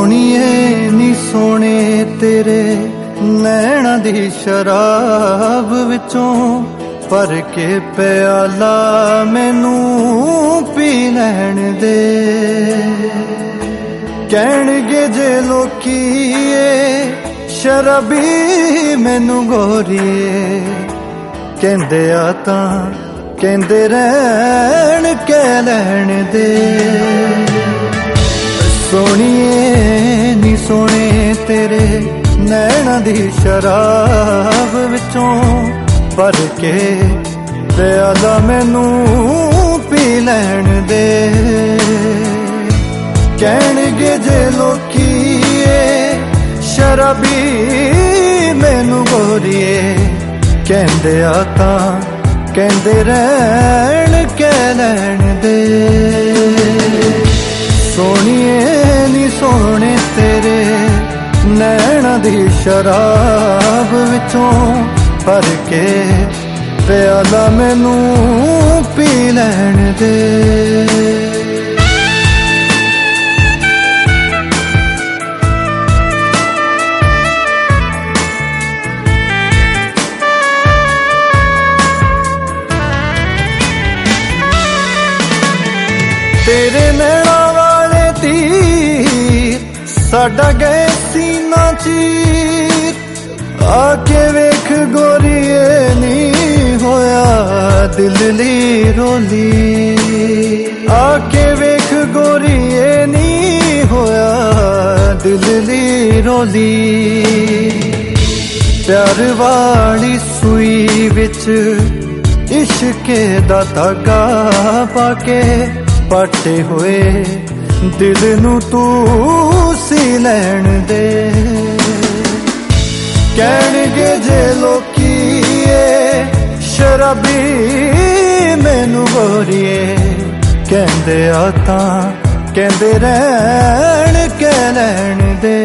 सोहणीए नी सोहणे तेरे नैना दी शराब विचों भर के प्याला मैनू पी लैण दे। कहणगे जे लोकी शराबी मैनू गोरीए कहंदे आ तां कहंदे रहण कह लैण दे। सोहणीए नी सोहणे तेरे नैना दी शराब विचों भर के प्याला मैनू पी लैण दे। कहणगे जे लोकी शराबी मैनू गोरीए कहंदे आ तां कहंदे रहण कह लैण दे। सोहणीए नी सोहणे तेरे नैना दी शराब विचों भर के प्याला मैनू पी लैण दे। तेरे नैना वाले तीर साडा गए सीना चीर। आके वेख गोरीए नी होया दिल ली रोली। आके वेख गोरीए नी होया दिल ली रोली। प्यार वाली सुई विच इश्के दा धागा पाके पाटे हुए दिल नू तू सी लैण दे। कहणगे जे लोकी शराबी मैनू गोरीए कहंदे आ तां कहंदे रहण कह लैण दे।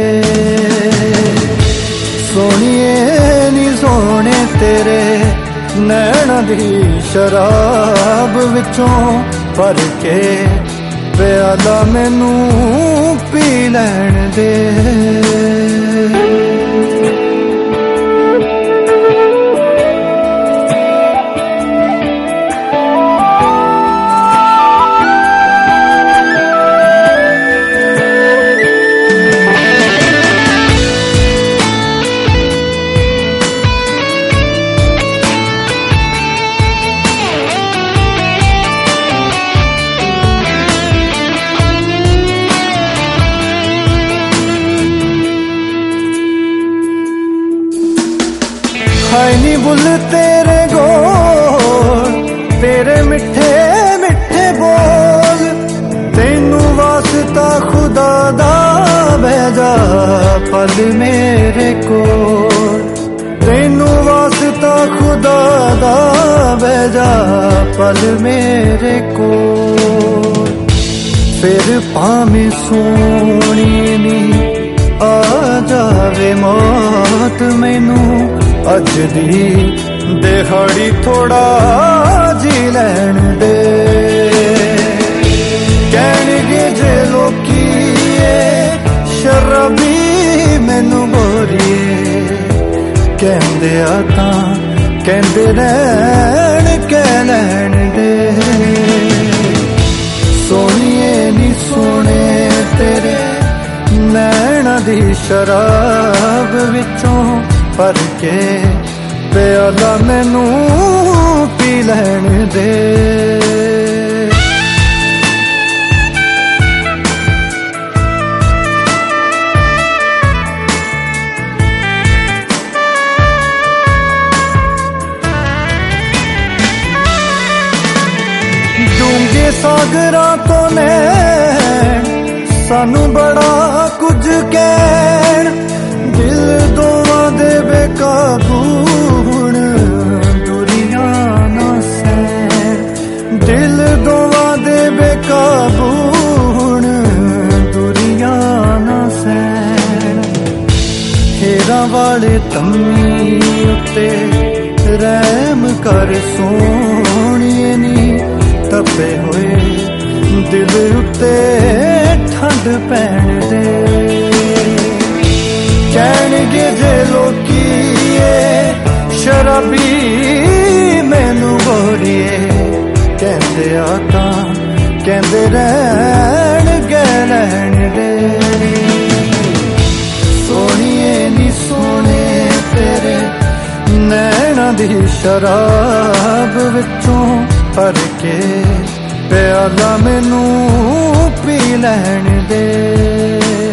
सोहणीए नी सोहणे तेरे नैना दी शराब विचों भर के प्याला मैनू पी लैण दे। हाय नी बुल तेरे गोल तेरे मिठे मिठे बोल। तेनू वास्ता खुदा दा भेजा पल मेरे कोल। तेनू वास्ता खुदा दा भेजा पल मेरे कोल। फिर भावें सोहणीए नी आ जावे मौत मैनू अज दी दिहाड़ी थोड़ा जी लैण दे। कहणगे जे लोकी शराबी मैनू गोरीए कहंदे आ तां कहंदे रहण कह लैण दे। सोहणीए नी सोहणे तेरे नैना दी शराब विचों भर के प्याला मैनू पी लैण दे। डूंगे सागरां तो नैण सानू बड़ा कुछ कहण। दिल दोवां दे बेकाबू हुण दुरियां ना सैण। दिल दोवां दे बेकाबू हुण दुरियां ना सैण। हेरां वाले तम्मी उत्ते रहम कर सोहणीए नी तपे होए दिल उत्ते ठंड पैण दे। कहणगे जे लोकी शराबी मैनू गोरीए, कहंदे आका कहंदे रहणगे लैण दे। सोहणीए नी सोहणे तेरे नैना दी शराब विचों भर के प्याला मैनू पी लैण दे।